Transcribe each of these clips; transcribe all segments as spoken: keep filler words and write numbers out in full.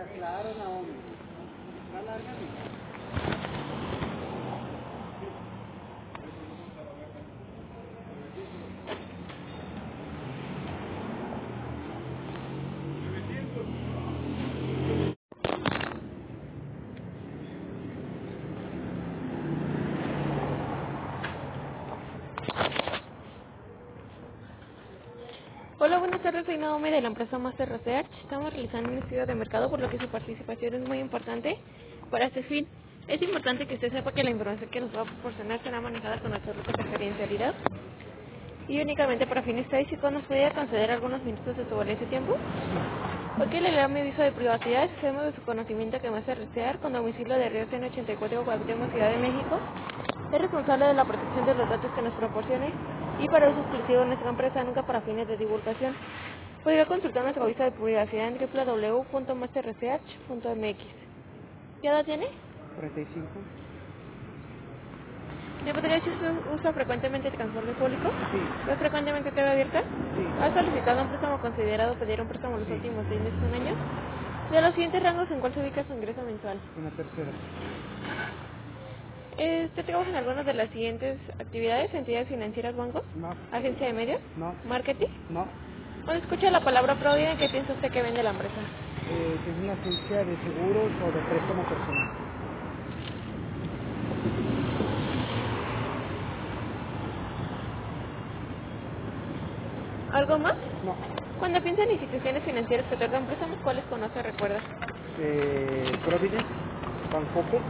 Ya, claro, Naomi. Va larga, mija. Hola, buenas tardes, soy Naomi de la empresa Master Research. Estamos realizando un estudio de mercado, por lo que su participación es muy importante para este fin. Es importante que usted sepa que la información que nos va a proporcionar será manejada con absoluta confidencialidad y únicamente para fines estadísticos. ¿Nos podría conceder algunos minutos de su valioso tiempo? Ok, le leo mi aviso de privacidad. Hacemos de su conocimiento que Master Research, con domicilio de Río Seno ochenta y cuatro, Cuauhtémoc, Ciudad de México, es responsable de la protección de los datos que nos proporcione y para uso exclusivo de nuestra empresa, nunca para fines de divulgación. Podría consultar nuestro aviso de privacidad en doble u doble u doble u punto master research punto m x. ¿Qué edad tiene? cuarenta y cinco. ¿Me podría decir si usa frecuentemente el transporte público? Sí. ¿Es frecuentemente T V abierta? Sí. ¿Ha solicitado un préstamo considerado pedir un préstamo los Sí. últimos seis meses, un año? De los siguientes rangos, ¿en cuál se ubica su ingreso mensual? Una tercera. Eh, ¿Usted trabaja en algunas de las siguientes actividades? ¿Entidades financieras, bancos? No. ¿Agencia de medios? No. ¿Marketing? No. Cuando escucha la palabra Provident, ¿qué piensa usted que vende la empresa? Eh, que es una agencia de seguros o de préstamo personal. ¿Algo más? No. Cuando piensa en instituciones financieras que otorgan préstamos, ¿cuáles conoce o recuerda? Eh, Providence, Bancope,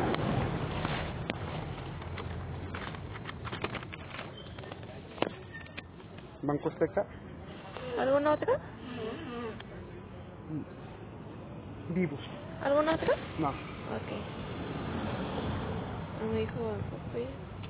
Banco Azteca, ¿Alguna otra? Vivos. ¿Alguna otra? No. Ok. Me dijo Bancope.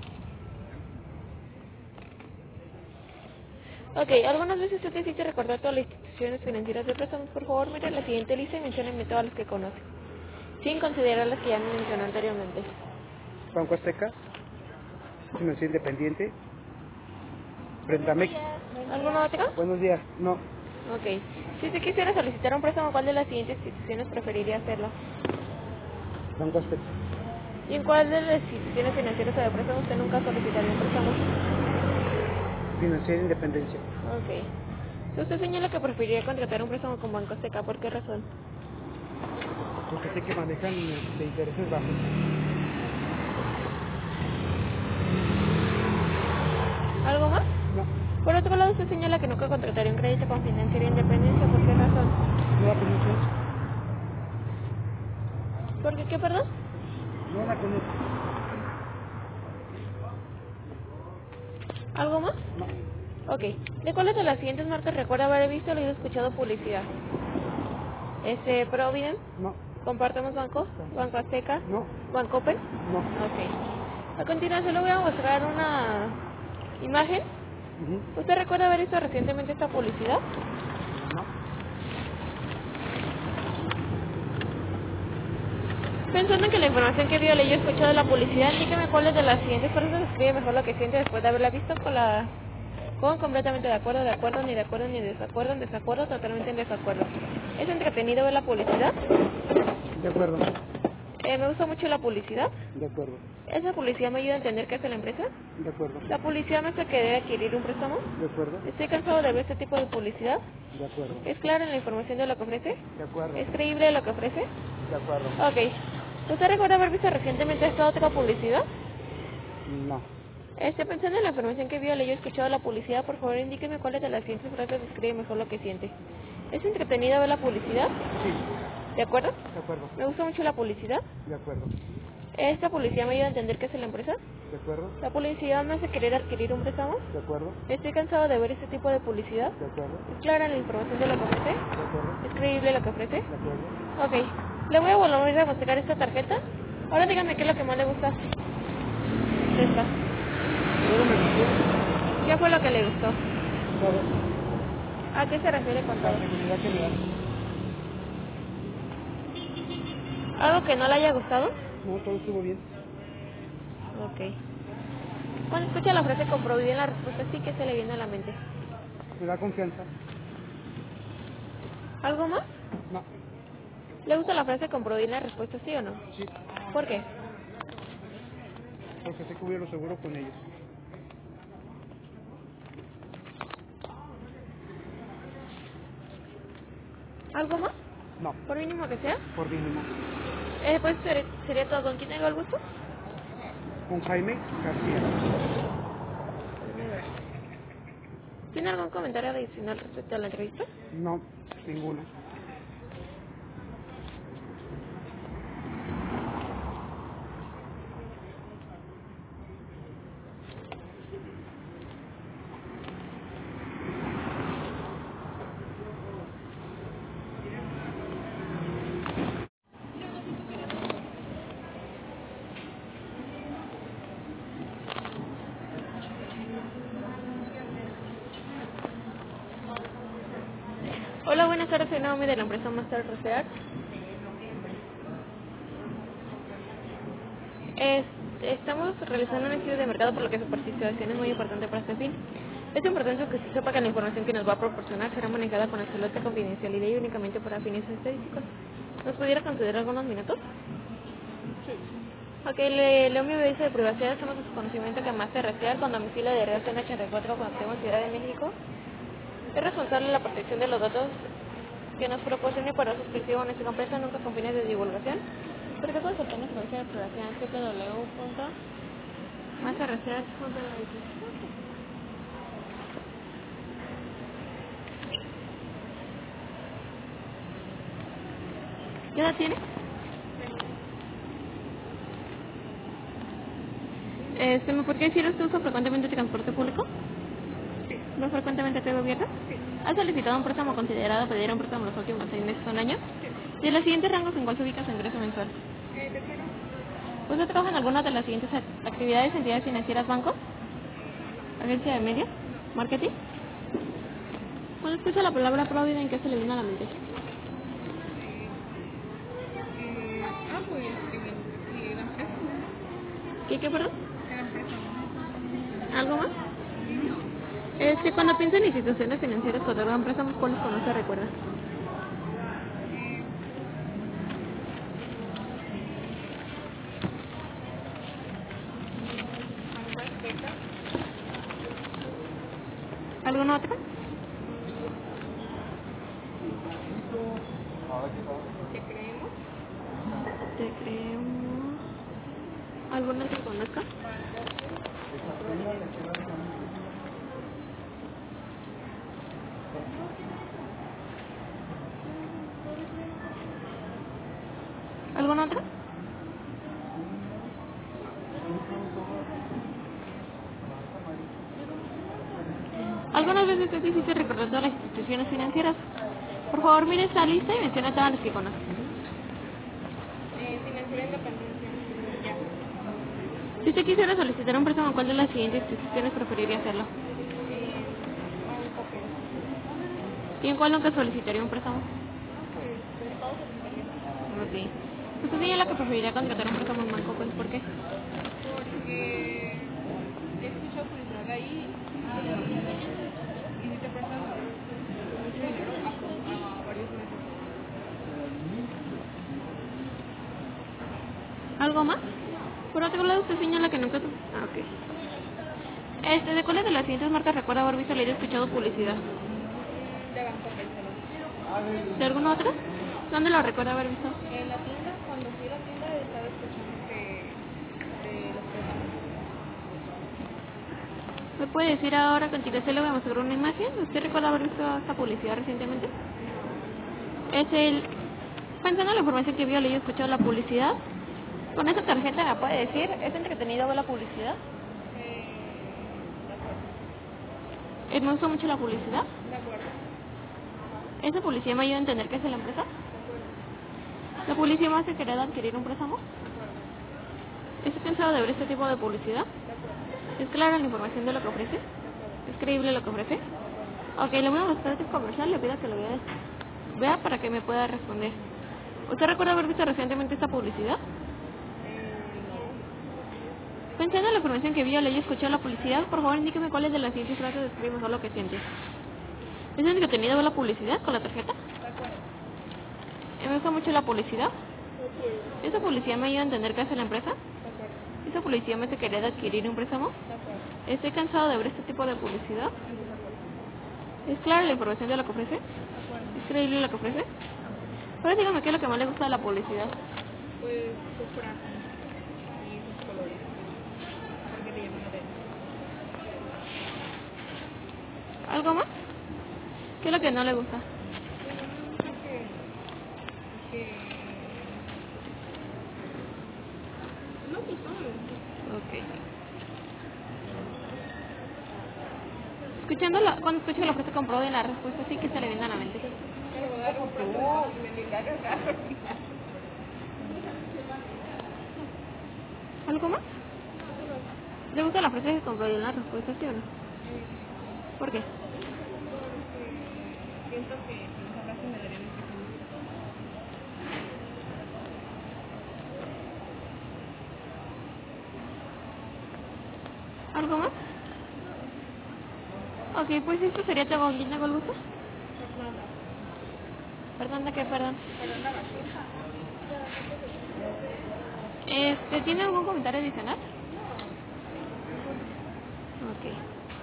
Ok, algunas veces usted necesita recordar todas las instituciones financieras de préstamos. Por favor, mire la siguiente lista y menciónenme todas las que conoce, sin considerar las que ya me mencionó anteriormente. Banco Azteca, Financiero Independiente, Brentamex. ¿Alguna otra? Buenos días. No. Ok. Si usted quisiera solicitar un préstamo, ¿cuál de las siguientes instituciones preferiría hacerlo? Banco Azteca, ¿Y en cuál de las instituciones financieras o de préstamo usted nunca solicitaría un préstamo? Financiera Independencia. Ok. Si usted señala que preferiría contratar un préstamo con Banco Azteca, ¿por qué razón? Porque sé que manejan de intereses bajos. ¿Algo más? No. Por otro lado, usted señala que nunca contrataría un crédito con Financiera Independencia, ¿por qué razón? No la conozco. ¿Por qué qué, perdón? No la conozco. ¿Algo más? No. Ok. ¿De cuáles de las siguientes marcas recuerda haber visto o leído escuchado publicidad? Este, Provident, No. Compartamos Banco, Banco Azteca, No. Bancopen. No. Ok. A continuación le voy a mostrar una imagen. Ujú. ¿Usted recuerda haber visto recientemente esta publicidad? No. Pensando en que la información que vio, leyó, escuchado de la publicidad, dígame cuáles de las siguientes frases describe mejor lo que siente después de haberla visto. Con la con completamente de acuerdo, de acuerdo, ni de acuerdo, ni de desacuerdo, en desacuerdo, totalmente en desacuerdo. ¿Es entretenido ver la publicidad? De acuerdo. Eh, me gusta mucho la publicidad. De acuerdo. ¿Esa publicidad me ayuda a entender qué hace la empresa? De acuerdo. ¿La publicidad me hace que debe adquirir un préstamo? De acuerdo. Estoy cansado de ver este tipo de publicidad. De acuerdo. ¿Es clara en la información de lo que ofrece? De acuerdo. ¿Es creíble lo que ofrece? De acuerdo. Ok. ¿Usted recuerda haber visto recientemente esta otra publicidad? No. Este, pensando en la información que vio, leyó, escuchado la publicidad, por favor indíqueme cuáles de las siguientes frases describe mejor lo que siente. ¿Es entretenido ver la publicidad? Sí. ¿De acuerdo? De acuerdo. ¿Me gusta mucho la publicidad? De acuerdo. ¿Esta publicidad me ayuda a entender qué es la empresa? De acuerdo. ¿La publicidad me hace querer adquirir un préstamo? De acuerdo. Estoy cansado de ver este tipo de publicidad. De acuerdo. ¿Es clara la información de lo que ofrece? De acuerdo. ¿Es creíble lo que ofrece? De acuerdo. Ok. Le voy a volver a mostrar esta tarjeta. Ahora dígame qué es lo que más le gusta. Esta. Todo me gustó. ¿Qué fue lo que le gustó? Todo. ¿A qué se refiere con todo? La seguridad que me da. ¿Algo que no le haya gustado? No, todo estuvo bien. Ok. Cuando escucha la frase con Provident, la respuesta sí, que se le viene a la mente. Me da confianza. ¿Algo más? No. ¿Le gusta la frase comprobar la respuesta sí o no? Sí, ¿Por qué? porque sé que hubiera seguro con ellos. ¿Algo más? No, Por mínimo que sea. por mínimo. Eh, pues ser- sería todo. ¿Con quién tengo el gusto? Con Jaime García. ¿Tiene algún comentario adicional respecto a la entrevista? No, ninguno. Hola, buenas tardes. Soy Naomi de la empresa Master Research. Es- estamos realizando un estudio de mercado por lo que su participación es muy importante para este fin. Es importante que se sepa que la información que nos va a proporcionar será manejada con absoluta confidencialidad y únicamente para fines estadísticos. ¿Nos pudiera conceder algunos minutos? Ok, le, leo mi aviso de privacidad. Hacemos de su conocimiento que Master Research, con domicilio de Real en ochenta y cuatro Cuauhtémoc, Ciudad de México, es responsable de la protección de los datos que nos proporcione para uso exclusivo en nuestra empresa, nunca con fines de divulgación. Porque consultar nuestra página de privacidad en doble u doble u doble u punto master research punto m x. ¿Qué edad tiene? Este, ¿Me podría decir usted usa frecuentemente el transporte público? ¿No frecuentemente te gobierno? ¿Ha solicitado un préstamo considerado pedir un préstamo los últimos seis meses o un año? De los siguientes rangos, ¿en cuál se ubica su ingreso mensual? ¿Usted trabaja en alguna de las siguientes ac- actividades, entidades financieras, bancos, agencia de medios, marketing? Cuando escucha la palabra Provida, ¿en qué se le viene a la mente? Ah, pues, sí, la empresa. ¿Qué, qué, perdón? La empresa. ¿Algo más? Este, cuando piensa en instituciones financieras que otorgan préstamos, ¿cuáles conoce, recuerda? ¿Alguna otra? ¿Qué creemos? Te creemos. ¿Alguna que conozca? ¿Alguna otra? Algunas veces es difícil recordar todas las instituciones financieras. Por favor, mire esta lista y mencione todas las que conoce. Eh, financiera independencia. Ya. Si usted quisiera solicitar un préstamo, ¿cuál de las siguientes instituciones preferiría hacerlo? Eh, banco, pero. ¿Y en cuál nunca solicitaría un préstamo? Pues, de todos los Ok. ¿Usted sería la que preferiría contratar un préstamo en banco? Pues, ¿por qué? porque he escuchado publicidad ahí y, y si te prestan mucho dinero a, a varios meses. ¿Algo más? Por otro lado, usted señala que nunca... Ah, ok. Este, ¿de cuáles de las siguientes marcas recuerda haber visto, leído, escuchado publicidad? Mm, De banco, pero. ¿De alguna otra? ¿Dónde lo recuerda haber visto? En la tienda, cuando fui a la tienda, estaba escuchando que de los préstamos. ¿Me puede decir ahora, a continuación le voy a mostrar una imagen? ¿Usted recuerda haber visto esta publicidad recientemente? Es el... Pensando en la información que vio, leído, escuchado la publicidad. Con esa tarjeta me puede decir, ¿es entretenido ver la publicidad? Eh, de acuerdo. Eh, ¿Me gusta mucho la publicidad? De acuerdo. ¿Esa publicidad me ayuda a entender qué es la empresa? De acuerdo. ¿La publicidad me hace querer adquirir un préstamo? De acuerdo. ¿Es pensado de ver este tipo de publicidad? De acuerdo. ¿Es clara la información de lo que ofrece? De acuerdo. ¿Es creíble lo que ofrece? Ok, le voy a mostrar este comercial, le pido que lo vea, vea para que me pueda responder. ¿Usted recuerda haber visto recientemente esta publicidad? Eh, no. Pensando en la información que vio, leí y escuchó la publicidad, por favor indíqueme cuáles de las siguientes frases describe mejor lo que siente. ¿Es entretenido ver la publicidad con la tarjeta? De acuerdo. Eh, gusta mucho la publicidad. Esa publicidad me ayuda a entender qué hace la empresa. Esa publicidad me hace querer adquirir un préstamo. Estoy cansado de ver este tipo de publicidad. ¿Es clara la información de lo que ofrece? ¿Es creíble lo que ofrece? Ahora dígame qué es lo que más le gusta de la publicidad. Pues sus frases y sus colores. Porque te llaman la atención. ¿Algo más? ¿Qué es lo que no le gusta? Creo que, que no, pues no me gusta. Ok. Escuchando la, cuando escucho la frase comprobada en la respuesta, sí que se le viene a la mente. Me voy a dar un préstamo y me ligaron a ¿Algo más? ¿Le gusta la frase que comprobada en la respuesta, sí o no? ¿Por qué? Siento que si nos hablasen me darían un préstamo. ¿Algo más? Ok, pues esto sería todo. ¿Quién tengo el gusto? Perdón, ¿de qué? Perdón. Este, ¿tiene algún comentario adicional? Ok.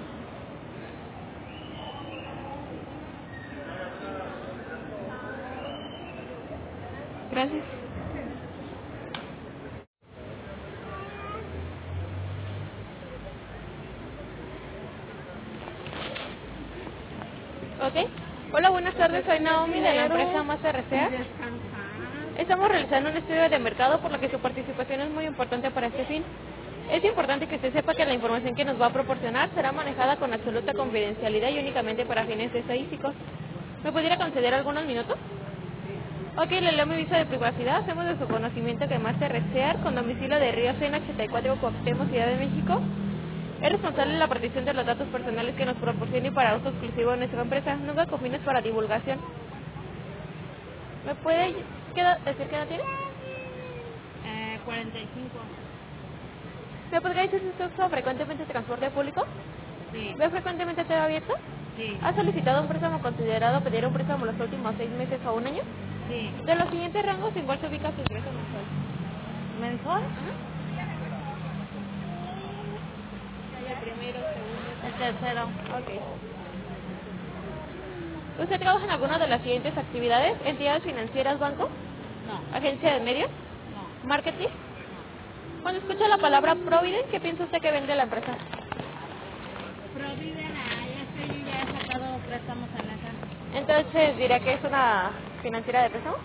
Gracias. Ok. Hola, buenas tardes. Soy Naomi de la empresa Master Research. Estamos realizando un estudio de mercado, por lo que su participación es muy importante para este fin. Es importante que usted sepa que la información que nos va a proporcionar será manejada con absoluta confidencialidad y únicamente para fines estadísticos. ¿Me pudiera conceder algunos minutos? Ok, le leo mi visa de privacidad. Hacemos de su conocimiento que Master Research, con domicilio de Río Sena ochenta y cuatro, Cuauhtémoc, Ciudad de México, es responsable de la protección de los datos personales que nos proporciona y para uso exclusivo de nuestra empresa, nunca con fines para divulgación. ¿Me puede qué edad- decir qué edad tiene? Eh, cuarenta y cinco. ¿Me podría decir si usted usa frecuentemente transporte público? Sí. ¿Ve frecuentemente T V abierto? Sí. ¿Ha solicitado un préstamo considerado pedir un préstamo los últimos seis meses o un año? Sí. De los siguientes rangos, ¿en cuál se ubica su ingreso mensual? ¿Mensual? Ajá. El primero, segundo. El tercero. Ok. ¿Usted trabaja en alguna de las siguientes actividades? ¿Entidades financieras, banco? No. ¿Agencia de medios? No. ¿Marketing? Cuando escucha la palabra Provident, ¿qué piensa usted que vende la empresa? Providen, ah, ya sé, yo ya he sacado préstamos en esa. Entonces, ¿diría que es una financiera de préstamo?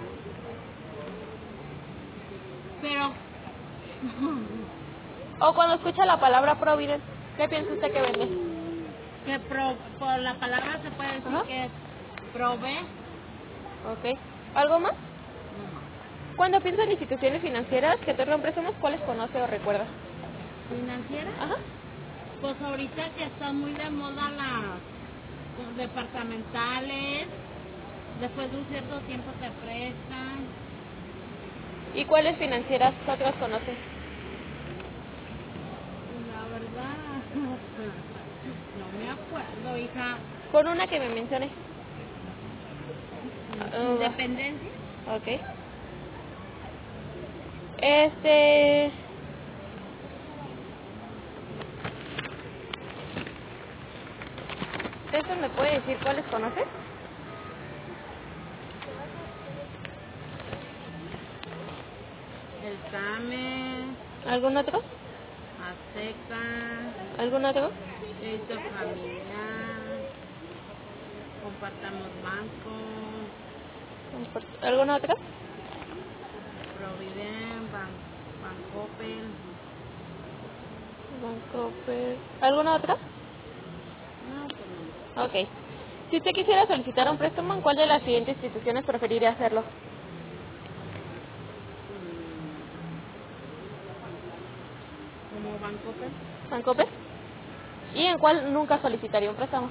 Pero, O cuando escucha la palabra Provident, ¿qué piensa usted que vende? que pro, por la palabra se puede decir Ajá. que provee. Ok. ¿Algo más? No. Cuando piensa en instituciones financieras que otorgan préstamos, ¿cuáles conoce o recuerda? ¿Financiera? Ajá. Pues ahorita que están muy de moda las pues, departamentales, después de un cierto tiempo te prestan. ¿Y cuáles financieras otras conoce? La verdad, no me acuerdo, hija. Con una que me mencione. Uh, Independencia. ok. Este... ¿Eso me puede decir cuáles conoce? El CAME, ¿Algún otro? Azteca, ¿Algún otro? Crédito Familiar, Compartamos Banco, ¿Algún otro? Providen, Ban Bancoppel. Banco, pues... ¿Alguna otra? No, pues no. Ok. Si usted quisiera solicitar un préstamo, ¿en cuál de las siguientes instituciones preferiría hacerlo? Como Bancoppel. ¿Bancope? ¿Y en cuál nunca solicitaría un préstamo?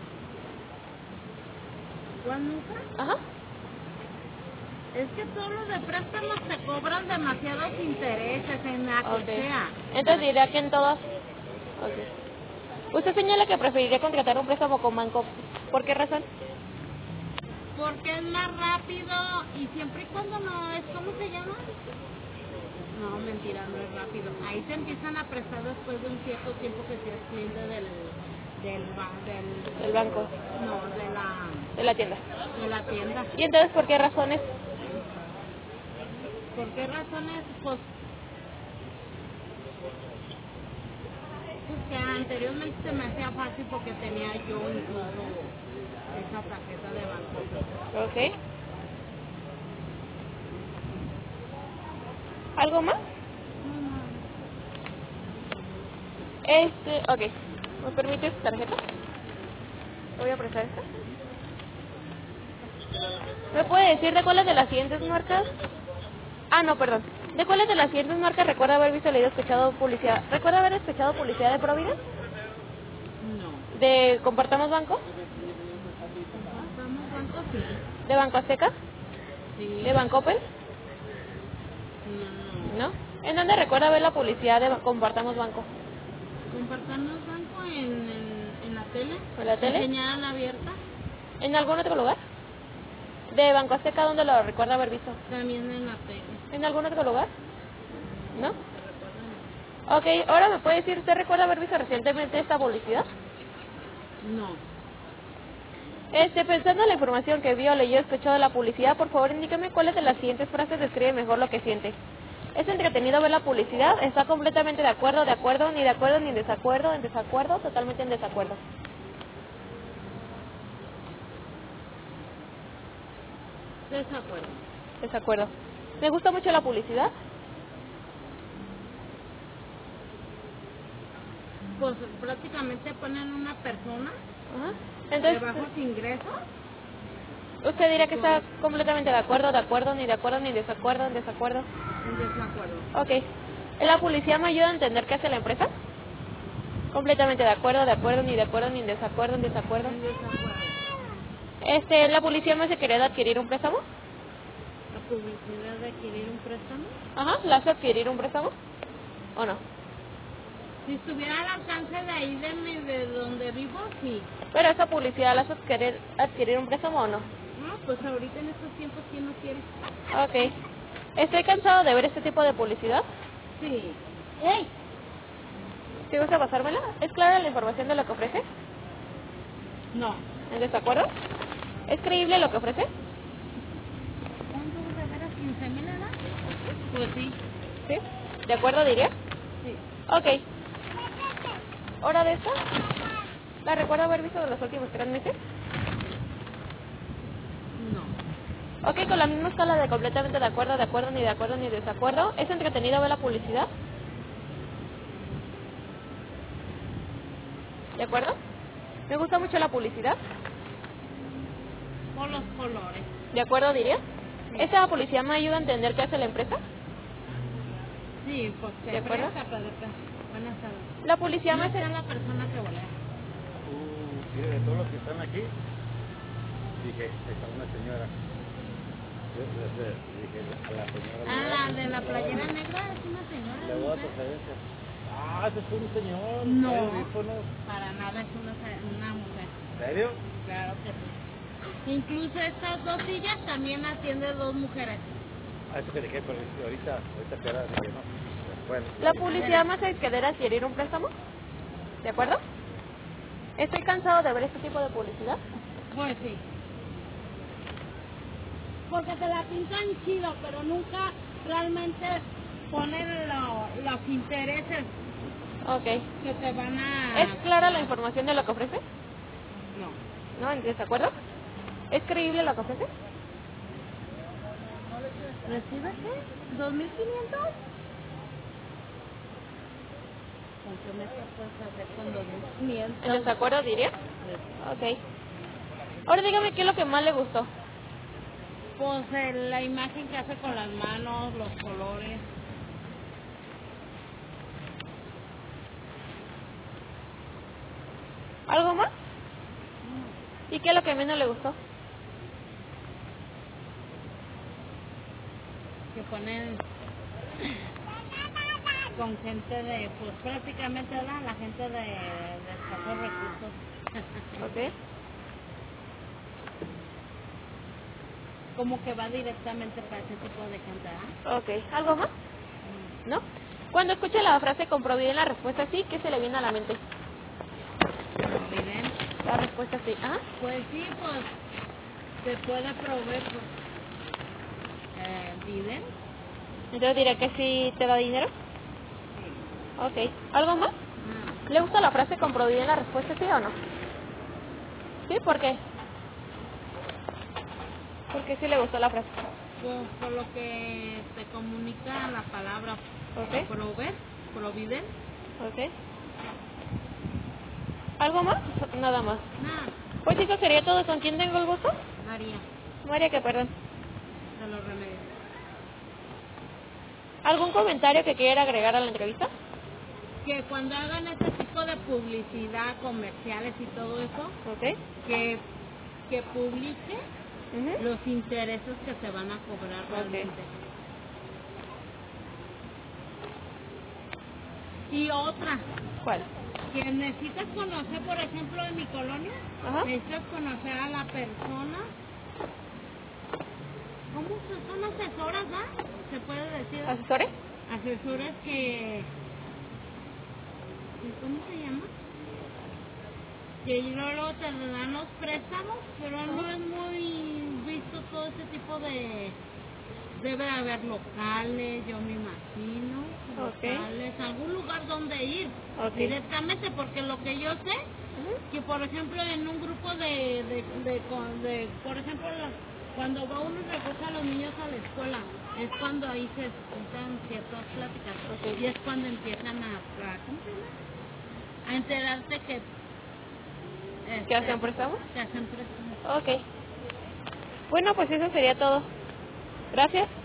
¿Cuál nunca? Ajá. Es que solo de préstamos te cobran demasiados intereses en la que Ok. sea. Entonces diría que en todas. Ok. Usted señala que preferiría contratar un préstamo con Banco. ¿Por qué razón? Porque es más rápido y y siempre y cuando no es, ¿cómo se llama? No, mentira, no es rápido. Ahí te empiezan a prestar después de un cierto tiempo que seas cliente del, del, ba- del, El banco, no, de la, de la tienda. de la tienda. ¿Y entonces por qué razones? ¿Por qué razones? Pues, pues que anteriormente se me hacía fácil porque tenía yo incluso esa tarjeta de banco. Ok. ¿Algo más? Este, ok. ¿Me permites tu tarjeta? Voy a prestar esta. ¿Me puede decir de cuáles de las siguientes marcas? Ah, no, perdón. ¿De cuáles de las siguientes marcas recuerda haber visto, leído, escuchado publicidad? ¿Recuerda haber escuchado publicidad de Providence? No. ¿De Compartamos Banco? ¿Compartamos banco? Sí. ¿De Banco Azteca? Sí. ¿De Banco Open? No. ¿No? ¿En dónde recuerda ver la publicidad de Compartamos Banco? ¿Compartamos banco en, en, en la tele? ¿En la tele? ¿Señal abierta? ¿En algún otro lugar? ¿De Banco Azteca dónde lo recuerda haber visto? También en la tele. ¿En algún otro lugar? ¿No? Ok, ahora me puede decir, ¿usted recuerda haber visto recientemente esta publicidad? No. Este, pensando en la información que vio, leyó, escuchó de la publicidad, por favor indíqueme cuáles de las siguientes frases describe mejor lo que siente. ¿Es entretenido ver la publicidad? ¿Está completamente de acuerdo, de acuerdo, ni de acuerdo, ni en desacuerdo, en desacuerdo, totalmente en desacuerdo? Desacuerdo. Desacuerdo. ¿Me gusta mucho la publicidad? Pues prácticamente ponen una persona Ajá. de Entonces, bajos ingresos. ¿usted diría que está completamente de acuerdo, de acuerdo, ni de acuerdo, ni en desacuerdo, en desacuerdo? En desacuerdo. Ok. ¿La publicidad me ayuda a entender qué hace la empresa? Completamente de acuerdo, de acuerdo, ni de acuerdo, ni en desacuerdo, en desacuerdo. En desacuerdo. Este, ¿la publicidad me hace querer adquirir un préstamo? La publicidad de adquirir un préstamo. Ajá, ¿la hace adquirir un préstamo? ¿O no? Si estuviera al alcance de ahí de, mi, de donde vivo, sí. Pero esa publicidad la hace querer adquirir un préstamo o no? No, pues ahorita en estos tiempos, ¿quién no quiere? Ok. Estoy cansado de ver este tipo de publicidad. Sí. ¡Ey! ¿Sí gusta pasármela? ¿Es clara la información de lo que ofrece? No. ¿En desacuerdo? ¿Es creíble lo que ofrece? ¿Cuánto de veras? ¿quince mil edad? Pues sí. ¿Sí? ¿De acuerdo diría? Sí. Ok. ¿Hora de esta? ¿La recuerdo haber visto de los últimos tres meses? No. Ok, con la misma escala de completamente de acuerdo, de acuerdo, ni de acuerdo, ni desacuerdo. ¿Es entretenido ver la publicidad? ¿De acuerdo? ¿Me gusta mucho la publicidad? Por los colores. ¿De acuerdo diría? Sí. ¿Esta publicidad me ayuda a entender qué hace la empresa? Sí, pues se ¿De acuerdo? presta para acá. Buenas tardes. La publicidad No me está hace... la persona que volea. Uh, mire, de todos los que están aquí, dije, está una señora. Yo, yo, yo, dije, a la señora. Ah, la de la playera negra es una señora. Le voy a mujer. pasar esa. Ah, ese es un señor. No. trae audífonos. Para nada es una, una mujer. ¿En serio? Claro que sí. Incluso estas dos sillas también atienden dos mujeres. Ah, eso que dije, pero ahorita, ahorita que era, dije, no. Bueno. La publicidad me hace querer adquirir un préstamo. ¿De acuerdo? Estoy cansado de ver este tipo de publicidad. Pues sí. Porque te la pintan chido, pero nunca realmente ponen lo- los intereses Ok. que te van a... ¿Es clara la información de lo que ofrece? No. ¿No? ¿En desacuerdo? ¿Es creíble lo que ofrece? ¿Recibe qué? ¿dos mil quinientos? ¿Con qué meta puedes hacer con dos mil quinientos? ¿En desacuerdo diría? Ok. Ahora dígame qué es lo que más le gustó. Pues eh, la imagen que hace con las manos, los colores. ¿Algo más? ¿Y qué es lo que menos le gustó? Que ponen con gente de, pues prácticamente ¿verdad? La gente de, de escasos recursos. Ok. como que va directamente para ese tipo de gente, ¿ah? Ok. ¿Algo más? ¿No? Cuando escucha la frase comprobé bien la respuesta sí, ¿qué se le viene a la mente? Providen. La respuesta sí. ¿Ah? Pues sí, pues se puede proveer, pues, eh, ¿piden? Entonces diré que sí te da dinero. Sí. Ok. ¿Algo más? Ah, ¿Le gusta la frase comprobé bien la respuesta sí o no? ¿Sí? ¿Por qué? ¿Por qué sí le gustó la frase? pues por lo que te comunica la palabra Ok. proveer, providen. Ok. ¿Algo más? Nada más. Nada, Pues chicos, sería todo. ¿Con quién tengo el gusto? María, María, que perdón. de los remedios. ¿Algún comentario que quiera agregar a la entrevista? Que cuando hagan este tipo de publicidad, comerciales y todo eso, Ok. que, que publique Ujú. los intereses que se van a cobrar realmente. Y otra, ¿Cuál? que necesitas conocer, por ejemplo, en mi colonia, Ajá. necesitas conocer a la persona. ¿Cómo se son asesoras, ah? Se puede decir. ¿Asesores? Asesores que... que ¿Cómo se llama? Que luego te dan los préstamos, pero no es muy visto todo ese tipo de... Debe haber locales, yo me imagino, Ok. locales, algún lugar donde ir Ok. directamente, porque lo que yo sé, Ujú. que por ejemplo en un grupo de, de, de, con- de- por ejemplo, la- cuando va uno y recoge a los niños a la escuela, es cuando ahí se escuchan ciertas pláticas, Ok. y es cuando empiezan a, a, ¿cómo se llama? A enterarte que... ¿Qué Este, hacen préstamos? que hacen préstamos. Ok. Bueno, pues eso sería todo. Gracias.